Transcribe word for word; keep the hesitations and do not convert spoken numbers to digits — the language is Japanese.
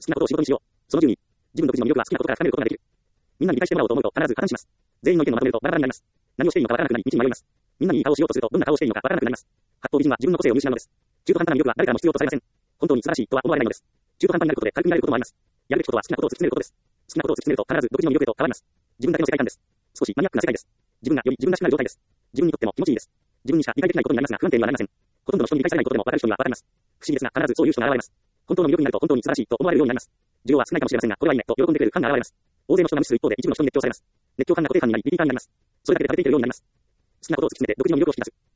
好きなことを仕事にしよう。そのじゅうに、自分独自の魅力は好きなことから深めることができる。みんなに理解してもらおうと思うと必ず加担します。全員の意見をまとめるとバラバラになります。何をしていいのかわからなくなり道に迷います。みんなにいい顔をしようとするとどんな顔をしていいのかわからなくなります。八方美人は自分の個性を見失うのです。中途半端な魅力は誰からも必要とされません。本当に素晴らしいとは思われないのです。中途半端になることで軽く見られることもあります。やるべきことは好きなことを突き詰めることです。好きなことを突き詰めると必ず独自の魅力へと変わります。自分だけの世界観です。少しマニアックな世界です。自分がより自分らしくなる状態です。自分にとっても気持ちいいです。自分にしか理解できないことになりますが不安定にはなりません。ほとんどの人に理解されないことでも分かる人には分かります。不思議ですが必ずそういう人が現れます。本当の魅力になると本当に素晴らしいと思われるようになります。需要は少ないかもしれませんが、これはいいねと喜んでくれる感が現れます。大勢の人が無視する一方で一部の人に熱狂されます。熱狂感が固定感になりリピーターになります。それだけで食べていけるようになります。好きなことを突き詰めて独自の魅力を引き出す。